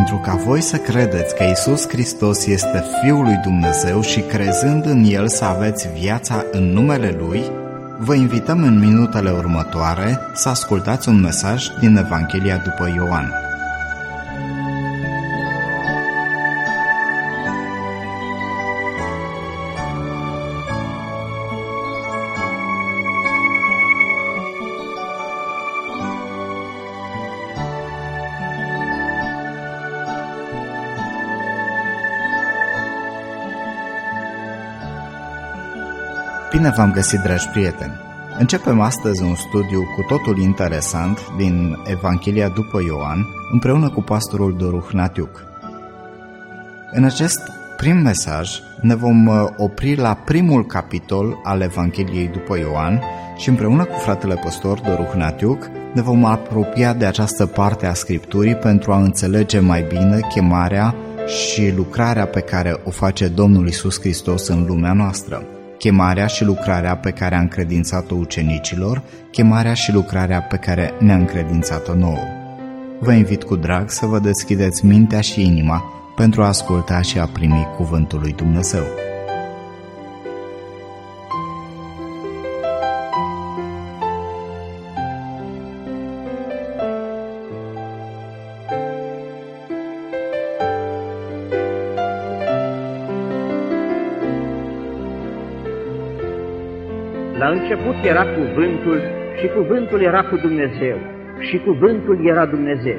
pentru ca voi să credeți că Iisus Hristos este Fiul lui Dumnezeu și crezând în El să aveți viața în numele Lui, vă invităm în minutele următoare să ascultați un mesaj din Evanghelia după Ioan. Bine v-am găsit, dragi prieteni! Începem astăzi un studiu cu totul interesant din Evanghelia după Ioan, împreună cu pastorul Doru Hnatiuc. În acest prim mesaj ne vom opri la primul capitol al Evangheliei după Ioan și împreună cu fratele pastor Doru Hnatiuc ne vom apropia de această parte a Scripturii pentru a înțelege mai bine chemarea și lucrarea pe care o face Domnul Iisus Hristos în lumea noastră. Chemarea și lucrarea pe care a încredințat-o ucenicilor, chemarea și lucrarea pe care ne-a încredințat-o nouă. Vă invit cu drag să vă deschideți mintea și inima pentru a asculta și a primi cuvântul lui Dumnezeu. La început era cuvântul și cuvântul era cu Dumnezeu și cuvântul era Dumnezeu.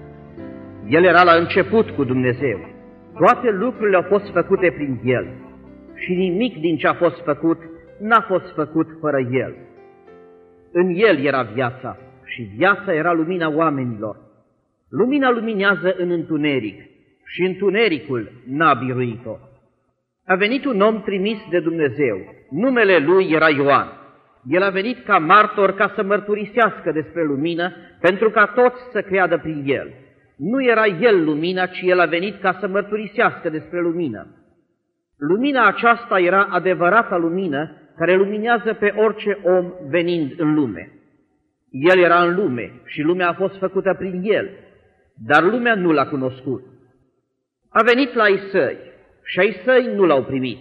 El era la început cu Dumnezeu. Toate lucrurile au fost făcute prin El și nimic din ce a fost făcut n-a fost făcut fără El. În El era viața și viața era lumina oamenilor. Lumina luminează în întuneric și întunericul n-a biruit-o. A venit un om trimis de Dumnezeu. Numele lui era Ioan. El a venit ca martor ca să mărturisească despre lumină, pentru ca toți să creadă prin el. Nu era el lumina, ci el a venit ca să mărturisească despre lumină. Lumina aceasta era adevărata lumină care luminează pe orice om venind în lume. El era în lume și lumea a fost făcută prin el, dar lumea nu l-a cunoscut. A venit la ai săi și ai săi nu l-au primit.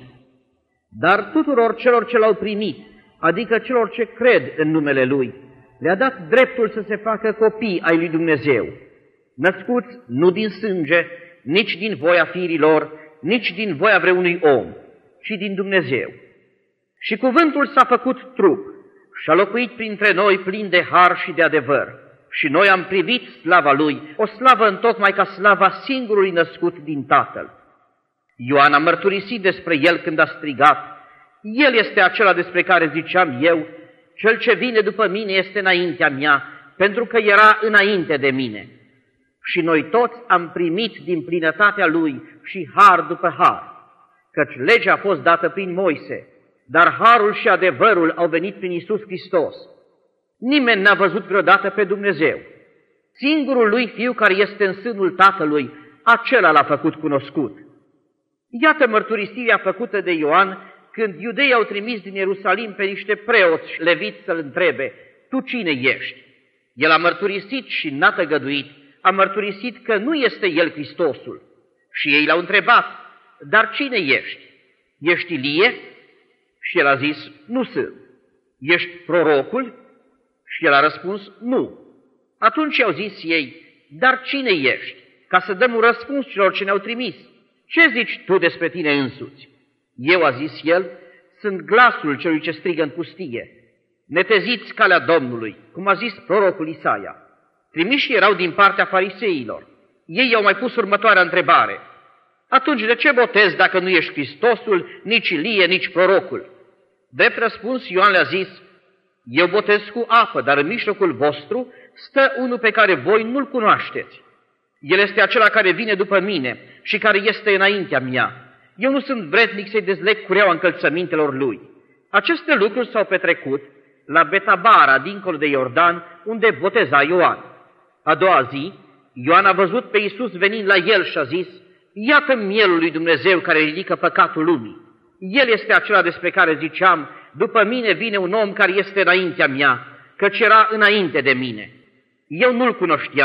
Dar tuturor celor ce l-au primit, adică celor ce cred în numele Lui, le-a dat dreptul să se facă copii ai lui Dumnezeu, născuți nu din sânge, nici din voia firilor, nici din voia vreunui om, ci din Dumnezeu. Și cuvântul s-a făcut trup și a locuit printre noi plin de har și de adevăr. Și noi am privit slava Lui, o slavă întocmai ca slava singurului născut din Tatăl. Ioan a mărturisit despre El când a strigat: El este acela despre care ziceam eu, cel ce vine după mine este înaintea mea, pentru că era înainte de mine. Și noi toți am primit din plinătatea Lui și har după har, căci legea a fost dată prin Moise, dar harul și adevărul au venit prin Iisus Hristos. Nimeni n-a văzut vreodată pe Dumnezeu. Singurul Lui Fiu care este în sânul Tatălui, acela l-a făcut cunoscut. Iată mărturisirea făcută de Ioan când iudeii au trimis din Ierusalim pe niște preoți leviți să-l întrebe: Tu cine ești? El a mărturisit și n-a tăgăduit, a mărturisit că nu este El Hristosul. Și ei l-au întrebat: Dar cine ești? Ești Ilie? Și el a zis: Nu sunt. Ești prorocul? Și el a răspuns: Nu. Atunci i-au zis ei: Dar cine ești? Ca să dăm un răspuns celor ce ne-au trimis. Ce zici tu despre tine însuți? Eu, a zis el, sunt glasul celui ce strigă în pustie: Neteziți calea Domnului, cum a zis prorocul Isaia. Trimișii erau din partea fariseilor. Ei i-au mai pus următoarea întrebare: Atunci de ce botezi dacă nu ești Hristosul, nici Ilie, nici prorocul? Drept răspuns, Ioan le-a zis: Eu botez cu apă, dar în mijlocul vostru stă unul pe care voi nu-l cunoașteți. El este acela care vine după mine și care este înaintea mea. Eu nu sunt vrednic să-i dezleg cureaua încălțămintelor lui. Aceste lucruri s-au petrecut la Betabara, dincolo de Iordan, unde boteza Ioan. A doua zi, Ioan a văzut pe Iisus venind la el și a zis: Iată mielul lui Dumnezeu care ridică păcatul lumii. El este acela despre care ziceam: După mine vine un om care este înaintea mea, căci era înainte de mine. Eu nu-l cunoșteam,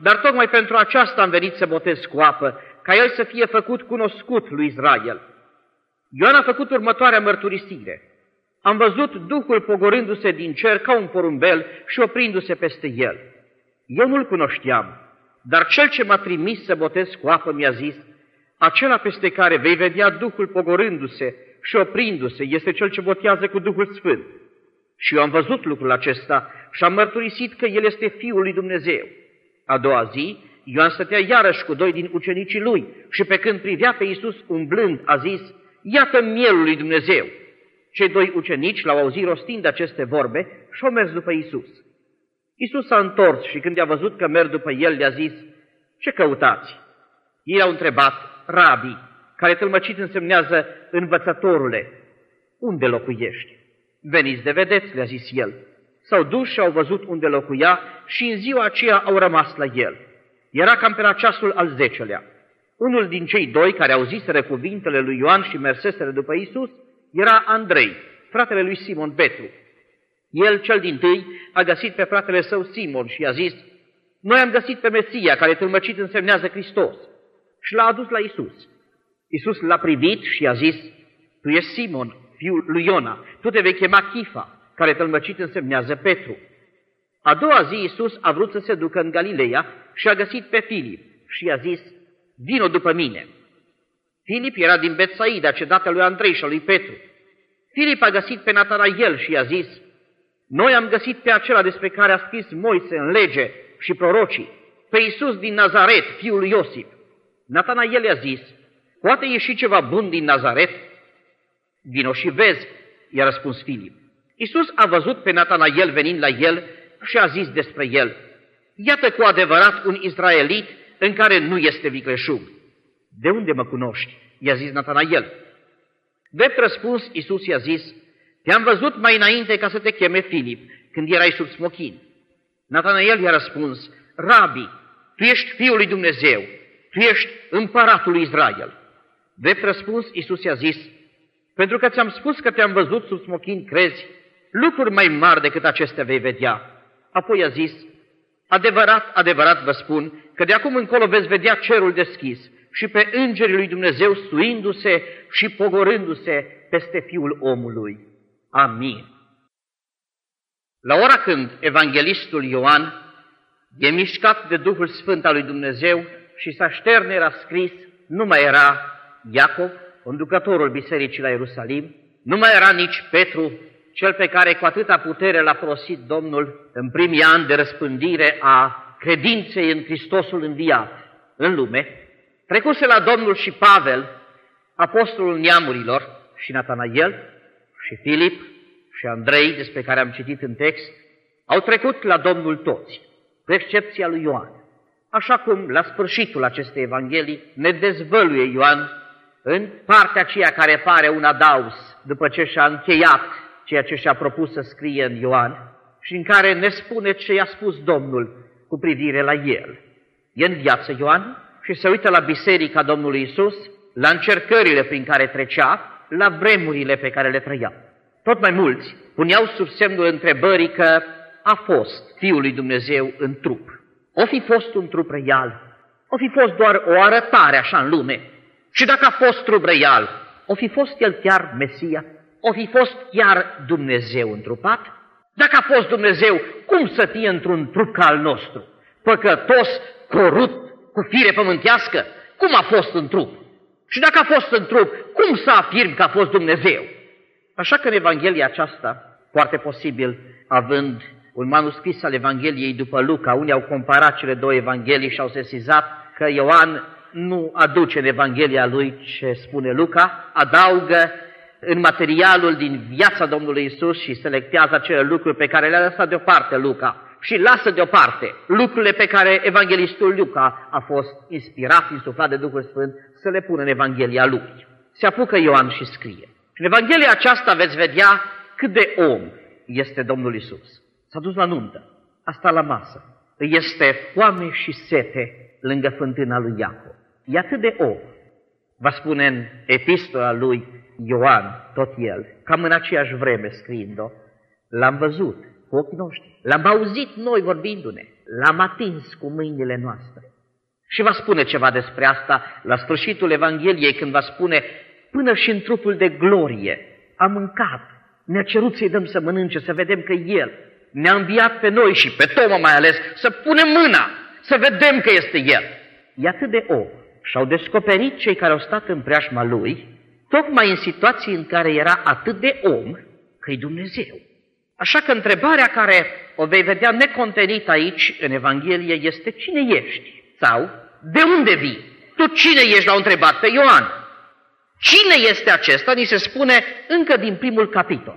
dar tocmai pentru aceasta am venit să botez cu apă, ca el să fie făcut cunoscut lui Israel. Ioan a făcut următoarea mărturisire. Am văzut Duhul pogorându-se din cer ca un porumbel și oprindu-se peste el. Eu nu-l cunoșteam, dar cel ce m-a trimis să botez cu apă mi-a zis, acela peste care vei vedea Duhul pogorându-se și oprindu-se este cel ce botează cu Duhul Sfânt. Și eu am văzut lucrul acesta și am mărturisit că el este Fiul lui Dumnezeu. A doua zi, Ioan stătea iarăși cu 2 din ucenicii lui și pe când privea pe Iisus umblând, a zis, iată mielul lui Dumnezeu. Cei 2 ucenici l-au auzit rostind aceste vorbe și au mers după Iisus. Iisus s-a întors și când i-a văzut că merg după el, le-a zis, ce căutați? Ei au întrebat, Rabi, care tălmăcit însemnează învățătorule, unde locuiești? Veniți de vedeți, le-a zis el. S-au dus și au văzut unde locuia și în ziua aceea au rămas la el. Era cam pe la ceasul al 10-lea. Unul din cei 2 care auziseră cuvintele lui Ioan și merseseră după Iisus era Andrei, fratele lui Simon Petru. El, cel dintâi, a găsit pe fratele său Simon și i-a zis, noi am găsit pe Mesia, care tâlmăcit însemnează Hristos, și l-a adus la Iisus. Iisus l-a privit și i-a zis, tu ești Simon, fiul lui Iona, tu te vei chema Chifa, care tălmăcit însemnează Petru. A doua zi Iisus a vrut să se ducă în Galileea și a găsit pe Filip și i-a zis, vino după mine. Filip era din Betsaida, cetatea lui Andrei și a lui Petru. Filip a găsit pe Natanael și i-a zis, noi am găsit pe acela despre care a scris Moise în lege și prorocii, pe Iisus din Nazaret, fiul lui Iosif. Natanael i-a zis, poate ieși ceva bun din Nazaret? Vino și vezi, i-a răspuns Filip. Iisus a văzut pe Natanael venind la el și a zis despre el, iată cu adevărat un izraelit în care nu este vicleșug. De unde mă cunoști? I-a zis Natanael. Drept răspuns, Iisus i-a zis, te-am văzut mai înainte ca să te cheme Filip, când erai sub smochin. Natanael i-a răspuns, Rabi, tu ești Fiul lui Dumnezeu, tu ești împăratul lui Israel. Drept răspuns, Iisus i-a zis, pentru că ți-am spus că te-am văzut sub smochin, crezi, lucruri mai mari decât acestea vei vedea. Apoi a zis, adevărat, adevărat vă spun că de acum încolo veți vedea cerul deschis și pe îngerii lui Dumnezeu suindu-se și pogorându-se peste Fiul omului. Amin. La ora când evanghelistul Ioan e mișcat de Duhul Sfânt al lui Dumnezeu și s-a șterne era scris, nu mai era Iacov, conducătorul bisericii la Ierusalim, nu mai era nici Petru, cel pe care cu atâta putere l-a folosit Domnul în primii ani de răspândire a credinței în Hristosul înviat în lume, trecuse la Domnul și Pavel, apostolul neamurilor, și Natanael, și Filip, și Andrei, despre care am citit în text, au trecut la Domnul toți, cu excepția lui Ioan. Așa cum la sfârșitul acestei evanghelii ne dezvăluie Ioan în partea aceea care pare un adaus după ce și-a încheiat ceea ce și-a propus să scrie în Ioan și în care ne spune ce i-a spus Domnul cu privire la el. E în viață Ioan și se uită la biserica Domnului Iisus, la încercările prin care trecea, la vremurile pe care le trăia. Tot mai mulți puneau sub semnul întrebării că a fost Fiul lui Dumnezeu în trup. O fi fost un trup real, o fi fost doar o arătare așa în lume. Și dacă a fost trup real, o fi fost el chiar Mesia? O fi fost chiar Dumnezeu întrupat? Dacă a fost Dumnezeu, cum să fie într-un trup ca al nostru? Păcătos, corupt, cu fire pământească? Cum a fost în trup? Și dacă a fost în trup, cum să afirm că a fost Dumnezeu? Așa că în Evanghelia aceasta, foarte posibil, având un manuscris al Evangheliei după Luca, unii au comparat cele 2 evanghelii și au sesizat că Ioan nu aduce în Evanghelia lui ce spune Luca, adaugă în materialul din viața Domnului Iisus și selectează acele lucruri pe care le-a lăsat deoparte Luca și lasă deoparte lucrurile pe care evanghelistul Luca a fost inspirat, insuflat de Duhul Sfânt să le pună în Evanghelia lui. Se apucă Ioan și scrie. În Evanghelia aceasta veți vedea cât de om este Domnul Iisus. S-a dus la nuntă, a stat la masă, îi este foame și sete lângă fântâna lui Iacov. E atât de om. Va spune în epistola lui Ioan, tot el, cam în aceeași vreme scriind-o, l-am văzut cu ochii noștri, l-am auzit noi vorbindu-ne, l-am atins cu mâinile noastre. Și va spune ceva despre asta la sfârșitul Evangheliei, când va spune: până și în trupul de glorie a mâncat, ne-a cerut să-i dăm să mănânce, să vedem că El ne-a înviat pe noi și pe Toma mai ales să punem mâna, să vedem că este El. E atât de om. Și-au descoperit cei care au stat în preajma Lui, tocmai în situații în care era atât de om, că-i Dumnezeu. Așa că întrebarea care o vei vedea necontenit aici în Evanghelie este: cine ești? Sau de unde vii? Tu cine ești? L-au întrebat pe Ioan. Cine este acesta? Ni se spune încă din primul capitol.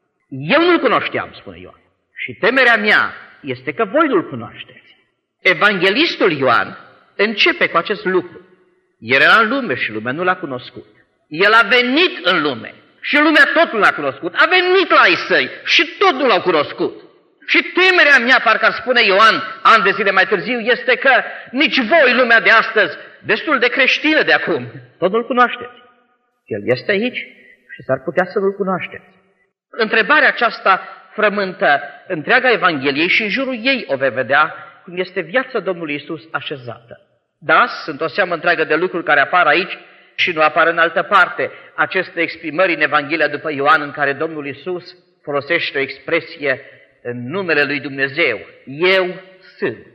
Eu nu-l cunoșteam, spune Ioan. Și temerea mea este că voi nu-l cunoașteți. Evanghelistul Ioan începe cu acest lucru. El era în lume și lumea nu l-a cunoscut. El a venit în lume și lumea tot nu l-a cunoscut. A venit la ai săi și tot nu l-au cunoscut. Și temerea mea, parcă ar spune Ioan ani de zile mai târziu, este că nici voi, lumea de astăzi, destul de creștină de acum, tot nu-l cunoașteți. El este aici și s-ar putea să nu-l cunoașteți. Întrebarea aceasta frământă întreaga Evangheliei și în jurul ei o vei vedea cum este viața Domnului Iisus așezată. Da, sunt o seamă întreagă de lucruri care apar aici și nu apar în altă parte. Aceste exprimări în Evanghelia după Ioan, în care Domnul Iisus folosește o expresie în numele lui Dumnezeu. Eu sunt.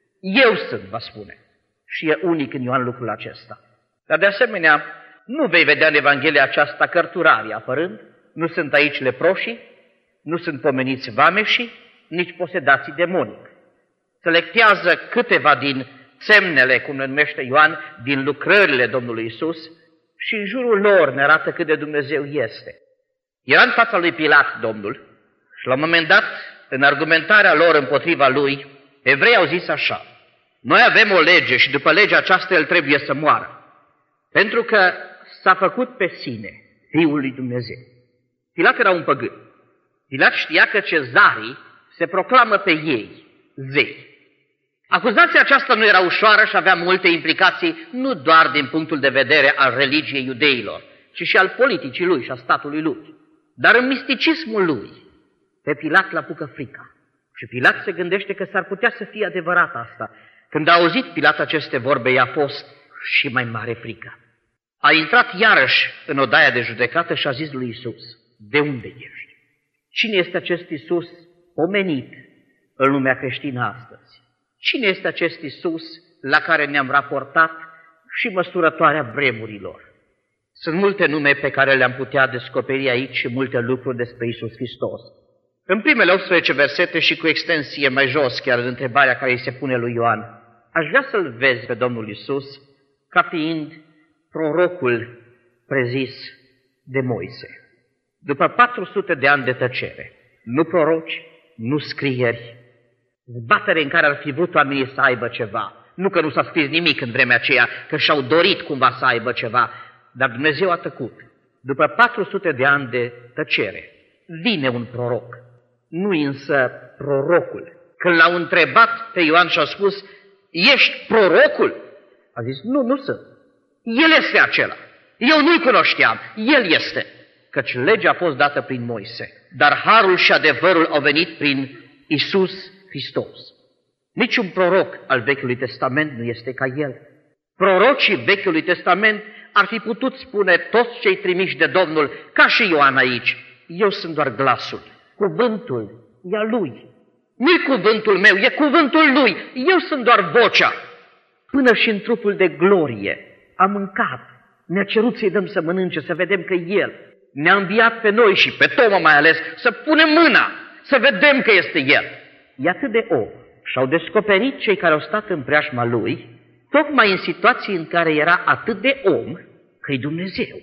Eu sunt, va spune. Și e unic în Ioan lucrul acesta. Dar de asemenea, nu vei vedea în Evanghelia aceasta cărturarii apărând, nu sunt aici leproșii, nu sunt pomeniți vameșii, nici posedații demonic. Selectează câteva din semnele, cum le numește Ioan, din lucrările Domnului Iisus și în jurul lor ne arată cât de Dumnezeu este. Era în fața lui Pilat Domnul și la un moment dat, în argumentarea lor împotriva lui, evreii au zis așa: noi avem o lege și după legea aceasta el trebuie să moară, pentru că s-a făcut pe sine Fiul lui Dumnezeu. Pilat era un păgân. Pilat știa că cezarii se proclamă pe ei zei. Acuzația aceasta nu era ușoară și avea multe implicații, nu doar din punctul de vedere al religiei iudeilor, ci și al politicii lui și a statului lui. Dar în misticismul lui, pe Pilat l-apucă frica. Și Pilat se gândește că s-ar putea să fie adevărat asta. Când a auzit Pilat aceste vorbe, i-a fost și mai mare frică. A intrat iarăși în odaia de judecată și a zis lui Iisus: de unde ești? Cine este acest Iisus pomenit în lumea creștină astăzi? Cine este acest Iisus la care ne-am raportat și măsurătoarea vremurilor? Sunt multe nume pe care le-am putea descoperi aici și multe lucruri despre Iisus Hristos. În primele 18 versete și cu extensie mai jos, chiar în întrebarea care îi se pune lui Ioan, aș vrea să-L vezi pe Domnul Iisus ca fiind prorocul prezis de Moise. După 400 de ani de tăcere, nu proroci, nu scrieri, zbatere în care ar fi vrut oamenii să aibă ceva. Nu că nu s-a scris nimic în vremea aceea, că și-au dorit cumva să aibă ceva, dar Dumnezeu a tăcut. După 400 de ani de tăcere, vine un proroc, nu-i însă prorocul. Când l-au întrebat pe Ioan și au spus: ești prorocul? A zis: nu sunt. El este acela. Eu nu-l cunoșteam. El este. Căci legea a fost dată prin Moise, dar harul și adevărul au venit prin Iisus Hristos. Niciun proroc al Vechiului Testament nu este ca el. Prorocii Vechiului Testament ar fi putut spune, toți cei trimiși de Domnul, ca și Ioan aici: eu sunt doar glasul, cuvântul e al lui. Nu-i cuvântul meu, e cuvântul lui, eu sunt doar vocea. Până și în trupul de glorie a mâncat, ne-a cerut să-i dăm să mănânce, să vedem că El ne-a înviat pe noi și pe Toma mai ales, să punem mâna, să vedem că este El. E atât de om. Și-au descoperit cei care au stat în preajma Lui, tocmai în situații în care era atât de om, că-i Dumnezeu.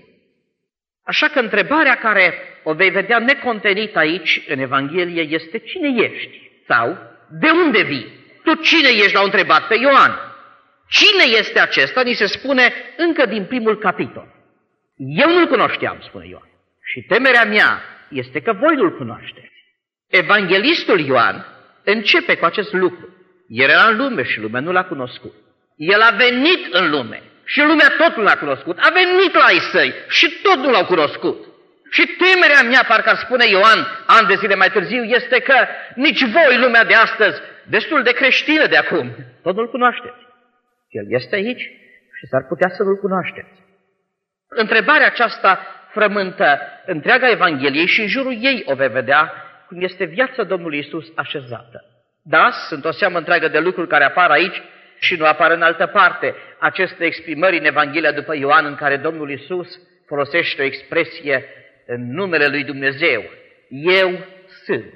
Așa că întrebarea care o vei vedea necontenit aici în Evanghelie este: cine ești? Sau de unde vii? Tu cine ești? L-au întrebat pe Ioan. Cine este acesta? Ni se spune încă din primul capitol. Eu nu-l cunoșteam, spune Ioan. Și temerea mea este că voi nu-l cunoașteți. Evanghelistul Ioan începe cu acest lucru. El era în lume și lumea nu l-a cunoscut. El a venit în lume și lumea tot nu l-a cunoscut. A venit la ai săi și tot nu l-au cunoscut. Și temerea mea, parcă ar spune Ioan ani de zile mai târziu, este că nici voi, lumea de astăzi, destul de creștină de acum, tot nu-L cunoașteți. El este aici și s-ar putea să nu-L cunoașteți. Întrebarea aceasta frământă întreaga Evanghelie și în jurul ei o vei vedea cum este viața Domnului Iisus așezată. Da, sunt o seamă întreagă de lucruri care apar aici și nu apar în altă parte. Aceste exprimări în Evanghelia după Ioan în care Domnul Iisus folosește o expresie în numele lui Dumnezeu. Eu sunt.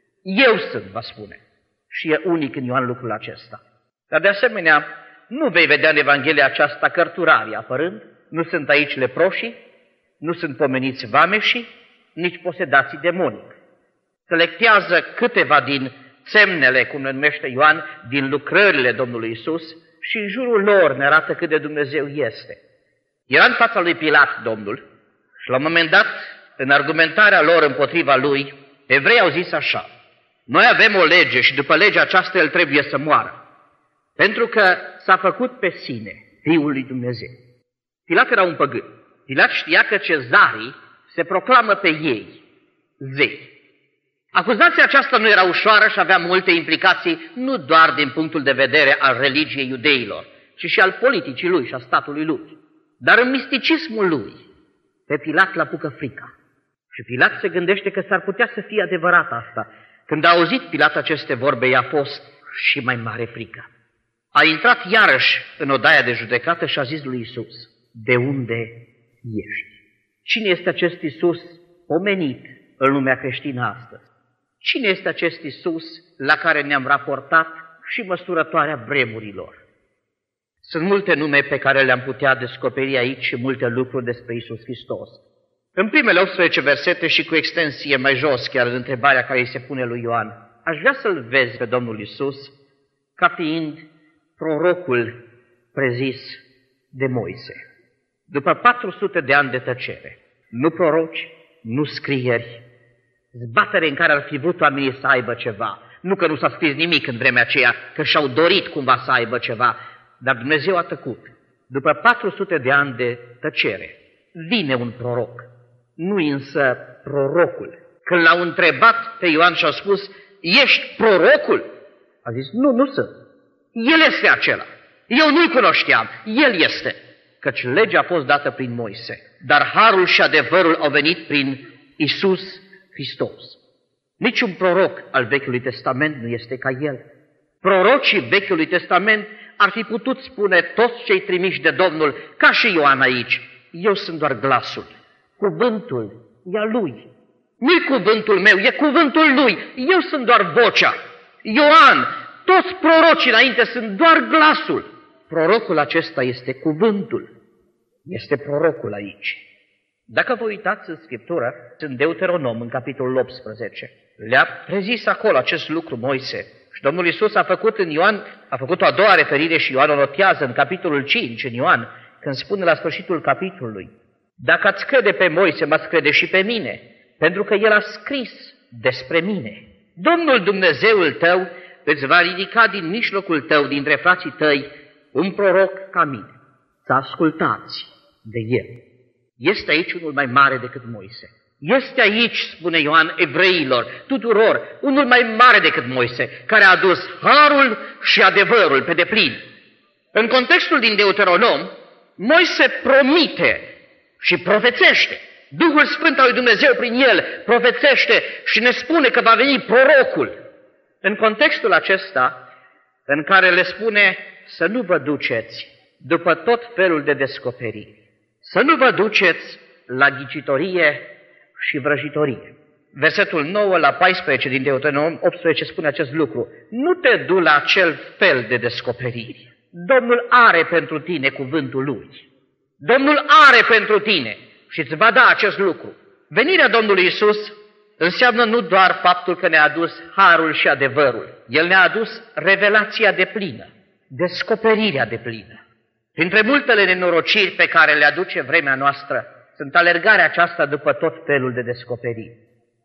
Eu sunt, va spune. Și e unic în Ioan lucrul acesta. Dar de asemenea, nu vei vedea în Evanghelia aceasta cărturarii apărând, nu sunt aici leproșii, nu sunt pomeniți vameșii, nici posedații demonic. Selectează câteva din semnele, cum le numește Ioan, din lucrările Domnului Iisus și în jurul lor ne arată cât de Dumnezeu este. Era în fața lui Pilat Domnul și la un moment dat, în argumentarea lor împotriva lui, evreii au zis așa: noi avem o lege și după legea aceasta el trebuie să moară, pentru că s-a făcut pe sine Fiul lui Dumnezeu. Pilat era un păgân. Pilat știa că cezarii se proclamă pe ei zei. Acuzația aceasta nu era ușoară și avea multe implicații, nu doar din punctul de vedere al religiei iudeilor, ci și al politicii lui și a statului lui. Dar în misticismul lui, pe Pilat l-apucă frica. Și Pilat se gândește că s-ar putea să fie adevărat asta. Când a auzit Pilat aceste vorbe, i-a fost și mai mare frică. A intrat iarăși în odaia de judecată și a zis lui Iisus: de unde ești? Cine este acest Iisus pomenit în lumea creștină astăzi? Cine este acest Iisus la care ne-am raportat și măsurătoarea vremurilor? Sunt multe nume pe care le-am putea descoperi aici și multe lucruri despre Iisus Hristos. În primele 18 versete și cu extensie mai jos, chiar în întrebarea care îi se pune lui Ioan, aș vrea să-L vezi pe Domnul Iisus ca fiind prorocul prezis de Moise. După 400 de ani de tăcere, nu proroci, nu scrieri, zbatere în care ar fi vrut oamenii să aibă ceva. Nu că nu s-a scris nimic în vremea aceea, că și-au dorit cumva să aibă ceva, dar Dumnezeu a tăcut. După 400 de ani de tăcere, vine un proroc, nu însă prorocul. Când l-au întrebat pe Ioan și au spus: ești prorocul? A zis: nu sunt. El este acela. Eu nu-l cunoșteam. El este. Căci legea a fost dată prin Moise, dar harul și adevărul au venit prin Iisus Hristos. Niciun proroc al Vechiului Testament nu este ca el. Prorocii Vechiului Testament ar fi putut spune, toți cei trimiși de Domnul, ca și Ioan aici: eu sunt doar glasul. Cuvântul e al lui. Nu-i cuvântul meu, e cuvântul lui. Eu sunt doar vocea. Ioan, toți prorocii înainte sunt doar glasul. Prorocul acesta este cuvântul. Este prorocul aici. Dacă vă uitați în Scriptură, în Deuteronom, în capitolul 18, le-a prezis acolo acest lucru Moise. Și Domnul Iisus a făcut în Ioan, a făcut o a doua referire și Ioan o notează în capitolul 5, în Ioan, când spune la sfârșitul capitolului: dacă ați crede pe Moise, m-ați crede și pe mine, pentru că el a scris despre mine. Domnul Dumnezeul tău îți va ridica din mijlocul tău, dintre frații tăi, un proroc ca mine. Să ascultați de el. Este aici unul mai mare decât Moise. Este aici, spune Ioan, evreilor, tuturor, unul mai mare decât Moise, care a adus harul și adevărul pe deplin. În contextul din Deuteronom, Moise promite și profețește. Duhul Sfânt al lui Dumnezeu prin el profețește și ne spune că va veni prorocul. În contextul acesta, în care le spune să nu vă duceți după tot felul de descoperiri, să nu vă duceți la ghicitorie și vrăjitorie. Versetul 9 la 14 din Deuteronom 18 spune acest lucru: nu te du la acel fel de descoperiri. Domnul are pentru tine cuvântul lui. Domnul are pentru tine și îți va da acest lucru. Venirea Domnului Iisus înseamnă nu doar faptul că ne-a adus harul și adevărul. El ne-a adus revelația deplină, descoperirea deplină. Printre multele nenorociri pe care le aduce vremea noastră, sunt alergarea aceasta după tot felul de descoperiri.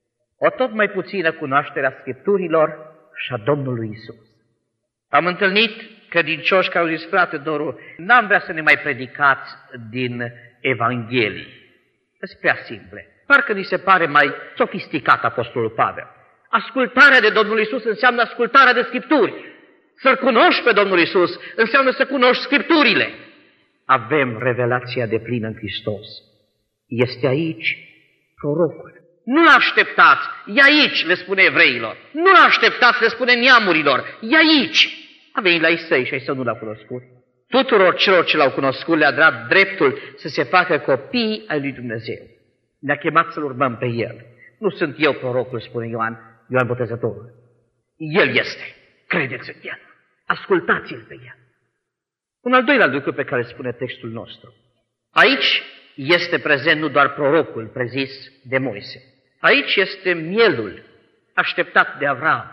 O tot mai puțină cunoașterea Scripturilor și a Domnului Iisus. Am întâlnit credincioși care au zis: frate Doru, n-am vrea să ne mai predicați din Evanghelii. Sunt prea simple. Parcă ni se pare mai sofisticat Apostolul Pavel. Ascultarea de Domnul Iisus înseamnă ascultarea de Scripturi. Să-L cunoști pe Domnul Iisus înseamnă să cunoști Scripturile. Avem revelația deplină în Hristos. Este aici prorocul. Nu-l așteptați, e aici, le spune evreilor. Nu-l așteptați, le spune neamurilor, e aici. A venit la Isai și Isai nu l-a cunoscut. Tuturor celor ce l-au cunoscut le-a dat dreptul să se facă copii ai lui Dumnezeu. Ne-a chemat să-L urmăm pe El. Nu sunt eu prorocul, spune Ioan Botezătorul. El este. Credeți în El. Ascultați-L pe El. Un al doilea lucru pe care spune textul nostru. Aici este prezent nu doar prorocul prezis de Moise. Aici este mielul așteptat de Avram.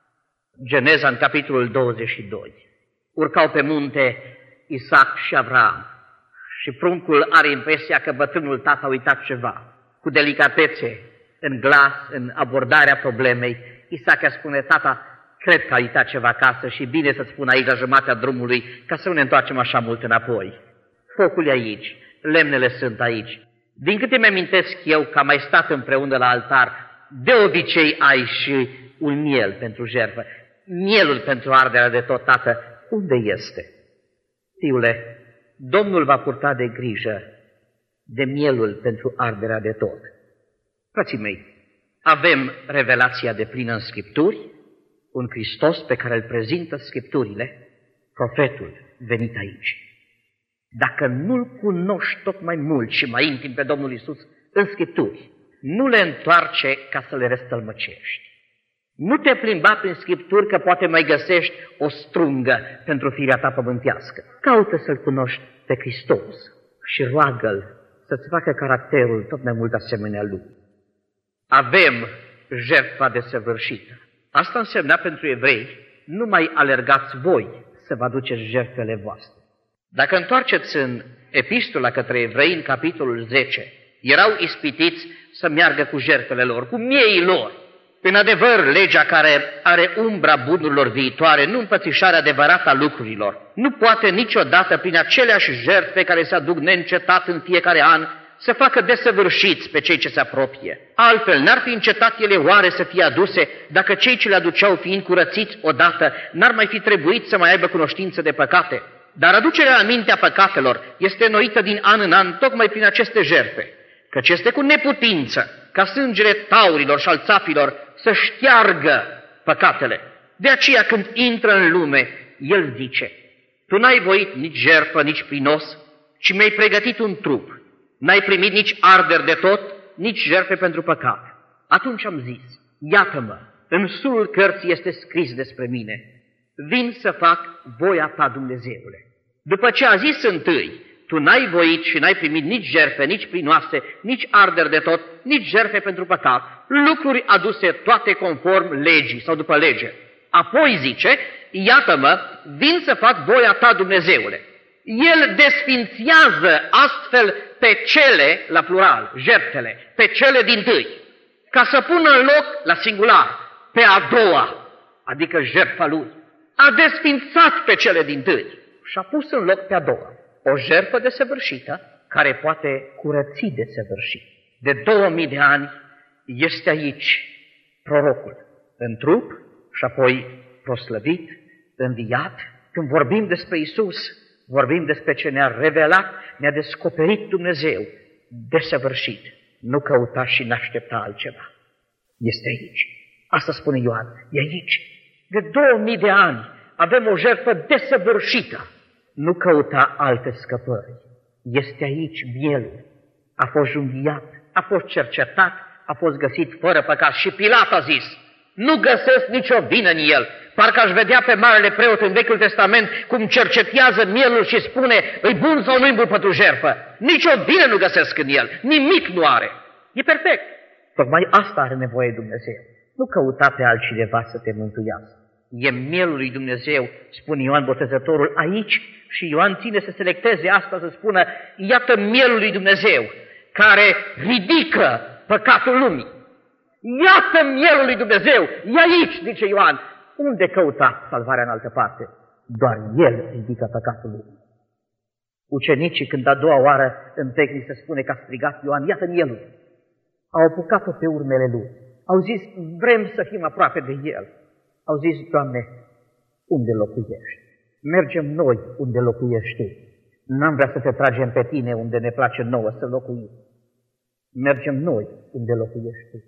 Geneza în capitolul 22. Urcau pe munte Isaac și Avram și pruncul are impresia că bătrânul tată a uitat ceva. Cu delicatețe, în glas, în abordarea problemei, Isaac spune: tata, cred că a uitat ceva acasă și bine să spun aici la jumătatea drumului ca să nu ne întoarcem așa mult înapoi. Focul e aici, lemnele sunt aici. Din câte mi-amintesc eu că am mai stat împreună la altar, de obicei ai și un miel pentru jertfă. Mielul pentru arderea de tot, tată, unde este? Fiule, Domnul va purta de grijă de mielul pentru arderea de tot. Frații mei, avem revelația deplină în Scripturi, un Hristos pe care îl prezintă Scripturile, profetul venit aici. Dacă nu-L cunoști tot mai mult și mai intim pe Domnul Iisus în Scripturi, nu le întoarce ca să le răstălmăcești. Nu te plimba prin Scripturi că poate mai găsești o strungă pentru firea ta pământească. Caută să-L cunoști pe Hristos și roagă-L să-ți facă caracterul tot mai mult asemenea Lui. Avem jertfa desăvârșită. Asta însemna pentru evrei: nu mai alergați voi să vă aduceți jertfele voastre. Dacă întoarceți în epistola către evrei, în capitolul 10, erau ispitiți să meargă cu jertfele lor, cu mieii lor. În adevăr, legea care are umbra bunurilor viitoare, nu împățișarea adevărată a lucrurilor, nu poate niciodată prin aceleași jertfe care se aduc neîncetat în fiecare an să facă desăvârșiți pe cei ce se apropie. Altfel, n-ar fi încetat ele oare să fie aduse dacă cei ce le aduceau fiind curățiți odată, n-ar mai fi trebuit să mai aibă cunoștință de păcate? Dar aducerea în mintea păcatelor este înnoită din an în an tocmai prin aceste jertfe, căci este cu neputință ca sângele taurilor și al țapilor să șteargă păcatele. De aceea când intră în lume, el zice: tu n-ai voit nici jertfă, nici prinos, ci mi-ai pregătit un trup. N-ai primit nici arderi de tot, nici jertfe pentru păcat. Atunci am zis: iată-mă, în sulul cărții este scris despre mine: vin să fac voia ta, Dumnezeule. După ce a zis întâi: tu n-ai voit și n-ai primit nici jertfe, nici prinoase, nici arderi de tot, nici jertfe pentru păcat, lucruri aduse toate conform legii sau după lege. Apoi zice: iată-mă, vin să fac voia ta, Dumnezeule. El desfințează astfel pe cele, la plural, jertfele, pe cele dintâi, ca să pună în loc, la singular, pe a doua, adică jertfa lui. A desfințat pe cele dintâi și a pus în loc pe a doua o jertfă desăvârșită, care poate curăți desăvârșit. De 2000 de ani este aici prorocul, în trup și apoi proslăvit, înviat. Când vorbim despre Iisus, vorbim despre ce ne-a revelat, ne-a descoperit Dumnezeu desăvârșit. Nu căuta și n-aștepta altceva. Este aici. Asta spune Ioan, e aici. De 2000 de ani avem o jertfă desăvârșită. Nu căuta alte scăpări. Este aici mielul. A fost junghiat, a fost cercetat, a fost găsit fără păcat. Și Pilat a zis: nu găsesc nicio vină în el. Parcă aș vedea pe marele preot în Vechiul Testament cum cercetează mielul și spune: îi bun sau nu-i bun pentru jertfă? Nici o vină nu găsesc în el, nimic nu are. E perfect. Tocmai asta are nevoie Dumnezeu. Nu căuta pe altcineva să te mântuiască. E mielul lui Dumnezeu, spune Ioan Botezătorul aici, și Ioan ține să selecteze asta, să spună: iată mielul lui Dumnezeu, care ridică păcatul lumii. Iată mielul lui Dumnezeu, e aici, zice Ioan. Unde căuta salvarea în altă parte? Doar El ridică păcatul lumii. Ucenicii, când a doua oară în tehnic se spune că a strigat Ioan: iată mielul, au apucat-o pe urmele lui. Au zis, vrem să fim aproape de El. Au zis, Doamne, unde locuiești? Mergem noi unde locuiești Tu. N-am vrea să te tragem pe Tine unde ne place nouă să locuim. Mergem noi unde locuiești Tu.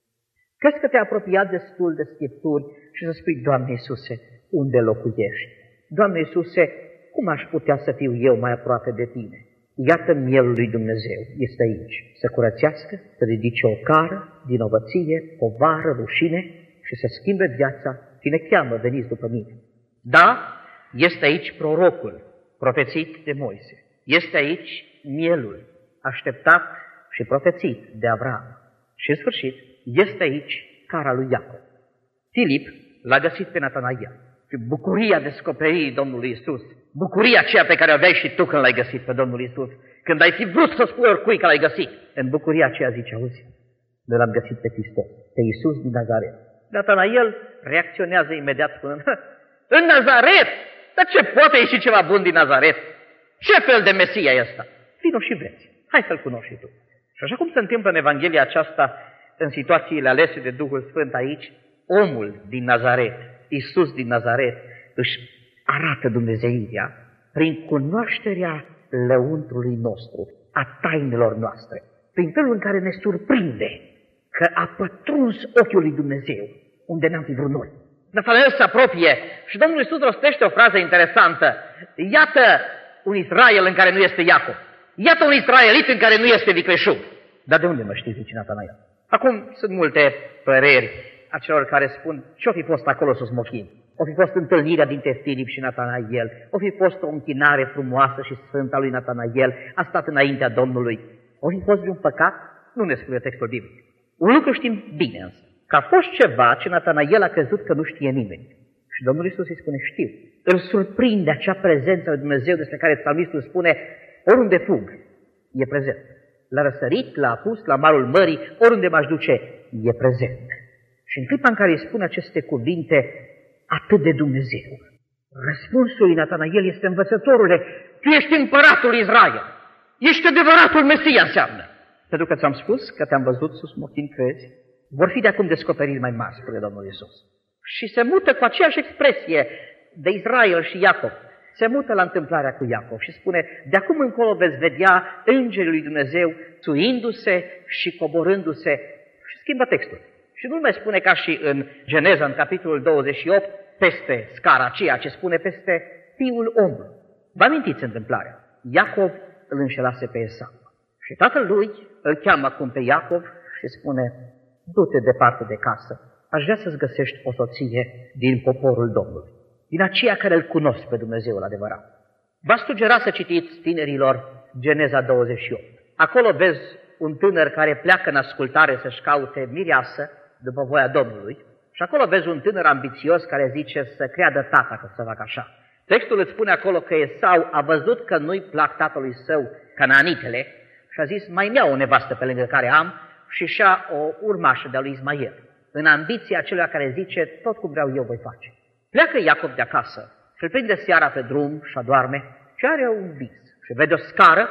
Crezi că te-ai apropiat destul de Scripturi și să spui, Doamne Iisuse, unde locuiești? Doamne Iisuse, cum aș putea să fiu eu mai aproape de Tine? Iată mielul lui Dumnezeu, este aici, să curățească, să ridice o cară, vinovăție, povară, rușine și să schimbe viața. Cine cheamă, veniți după mine. Da, este aici prorocul, profețit de Moise. Este aici mielul, așteptat și profețit de Avram. Și în sfârșit, este aici cara lui Iacov. Filip l-a găsit pe Natanael. Și bucuria descoperirii Domnului Iisus, bucuria aceea pe care o aveai și tu când l-ai găsit pe Domnul Iisus, când ai fi vrut să spui oricui că l-ai găsit, în bucuria aceea zice, auzi, noi l-am găsit pe Hristos, pe Iisus din Nazaret. Natanael reacționează imediat spunând, în Nazaret? Dar ce poate ieși ceva bun din Nazaret? Ce fel de Mesia e ăsta? Vino și vezi, hai să-l cunoști și tu. Și așa cum se întâmplă în Evanghelia aceasta, în situațiile alese de Duhul Sfânt aici, omul din Nazaret, Iisus din Nazaret, își arată dumnezeirea prin cunoașterea lăuntrului nostru, a tainelor noastre, prin felul în care ne surprinde că a pătruns ochiul lui Dumnezeu unde n-am fi vrut noi. Natanael se apropie și Domnul Iisus rostește o frază interesantă. Iată un Israel în care nu este Iacov. Iată un israelit în care nu este vicleșug. Dar de unde mă știi, zice Natanael? Acum sunt multe păreri a celor care spun ce-o fi fost acolo sus mochin. O fi fost întâlnirea dintre Filip și Natanael, o fi fost o închinare frumoasă și sfântă a lui Natanael, a stat înaintea Domnului. O fi fost un păcat? Nu ne spune textul biblic. Un lucru știm bine însă, că a fost ceva ce Natanael a crezut că nu știe nimeni. Și Domnul Iisus îi spune, știu. Îl surprinde acea prezență lui Dumnezeu despre care psalmistul spune, oriunde fug, e prezent. L-a răsărit, l-a apus la malul mării, oriunde m-aș duce, e prezent. Și în clipa în care îi spune aceste cuvinte, atât de Dumnezeu, răspunsul lui Natanael este, învățătorule, tu ești împăratul Israel, ești adevăratul Mesia înseamnă. Pentru că ți-am spus că te-am văzut sus mochin, crezi? Vor fi de acum descoperiri mai mari, spune Domnul Iisus. Și se mută cu aceeași expresie de Israel și Iacov. Se mută la întâmplarea cu Iacov și spune, de acum încolo veți vedea îngerii lui Dumnezeu suindu-se și coborându-se. Și schimbă textul. Și nu mai spune ca și în Geneza, în capitolul 28, peste scara aceea, ce spune peste fiul omului. Vă amintiți întâmplarea? Iacov îl înșelase pe Esau. Și tatăl lui îl cheamă acum pe Iacov și spune, du-te departe de casă, aș vrea să-ți găsești o soție din poporul Domnului, din aceia care îl cunosc pe Dumnezeul adevărat. V-aș sugera să citiți tinerilor Geneza 28. Acolo vezi un tânăr care pleacă în ascultare să-și caute mireasă după voia Domnului și acolo vezi un tânăr ambițios care zice să creadă tata că să facă așa. Textul îți spune acolo că Esau a văzut că nu-i plac tatălui său canaanitele și a zis, mai mi-au o nevastă pe lângă care am și și-a o urmașă de-a lui Ismael, în ambiția acelui care zice, tot cum vreau eu voi face. Pleacă Iacov de acasă și îl prinde seara pe drum și adorme și are un vis și vede o scară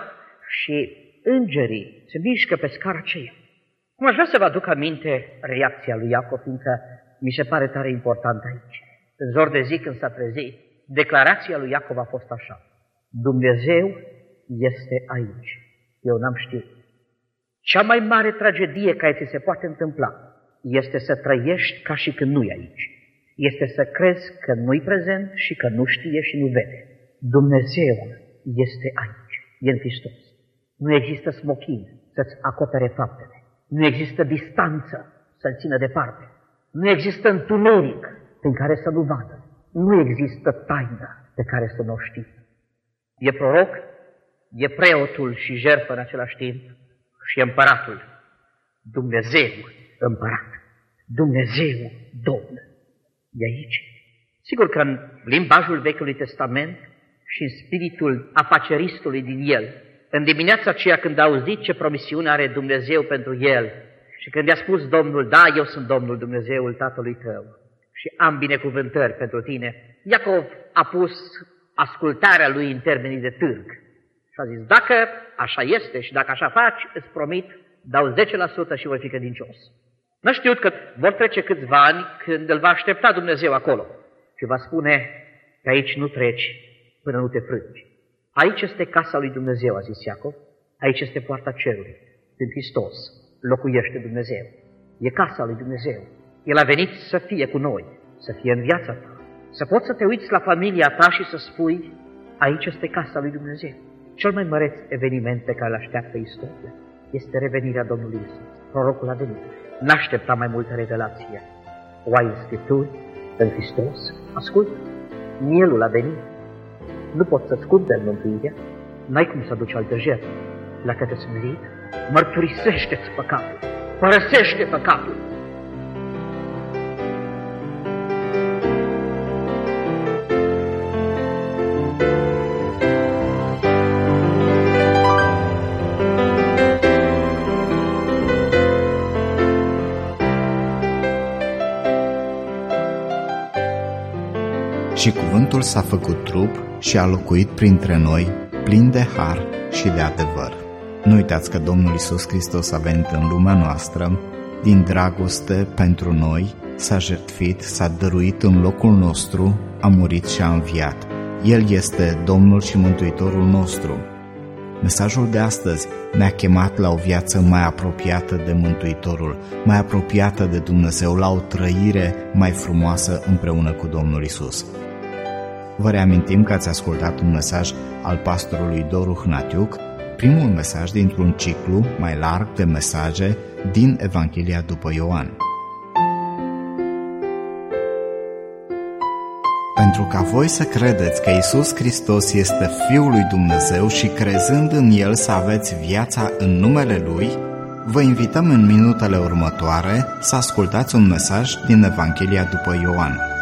și îngerii se mișcă pe scara aceea. Cum aș vrea să vă aduc aminte reacția lui Iacov, fiindcă mi se pare tare important aici. În zor de zi când s-a trezit, declarația lui Iacov a fost așa, Dumnezeu este aici. Eu n-am știut. Cea mai mare tragedie care ți se poate întâmpla este să trăiești ca și când nu-i aici. Este să crezi că nu-i prezent și că nu știe și nu vede. Dumnezeu este aici, e în Hristos. Nu există smochin să-ți acopere faptele. Nu există distanță să-l țină departe. Nu există întuneric prin care să nu vadă. Nu există taină pe care să nu o știi. E proroc, e preotul și jertfă în același timp și e împăratul. Dumnezeu împărat. Dumnezeu Domn. E aici. Sigur că în limbajul Vechiului Testament și în spiritul afaceristului din el, în dimineața aceea când a auzit ce promisiune are Dumnezeu pentru el și când i-a spus Domnul, da, eu sunt Domnul Dumnezeul tatălui tău și am binecuvântări pentru tine, Iacov a pus ascultarea lui în termenii de târg și a zis, dacă așa este și dacă așa faci, îți promit, dau 10% și voi fi credincios. N-a știut că vor trece câțiva ani când îl va aștepta Dumnezeu acolo și va spune că aici nu treci până nu te frângi. Aici este casa lui Dumnezeu, a zis Iacov, aici este poarta cerului. În Hristos locuiește Dumnezeu. E casa lui Dumnezeu. El a venit să fie cu noi, să fie în viața ta. Să poți să te uiți la familia ta și să spui, aici este casa lui Dumnezeu. Cel mai măreț eveniment pe care îl așteaptă istoria este revenirea Domnului Iisus. Prorocul a venit. N-aștepta mai multă revelație. O ai în Scripturi, în Hristos? Ascultă, mielul a venit. Nu poți să-ți cumperi mântuirea, n-ai cum să aduci altă jertfă. Dacă te-ai smerit, mărturisește-ți păcatul, părăsește păcatul. Și cuvântul s-a făcut trup și a locuit printre noi, plin de har și de adevăr. Nu uitați că Domnul Iisus Hristos a venit în lumea noastră, din dragoste pentru noi, s-a jertfit, s-a dăruit în locul nostru, a murit și a înviat. El este Domnul și Mântuitorul nostru. Mesajul de astăzi ne-a chemat la o viață mai apropiată de Mântuitorul, mai apropiată de Dumnezeu, la o trăire mai frumoasă împreună cu Domnul Iisus. Vă reamintim că ați ascultat un mesaj al pastorului Doru Hnatiuc, primul mesaj dintr-un ciclu mai larg de mesaje din Evanghelia după Ioan. Pentru ca voi să credeți că Iisus Hristos este Fiul lui Dumnezeu și crezând în El să aveți viața în numele Lui, vă invităm în minutele următoare să ascultați un mesaj din Evanghelia după Ioan.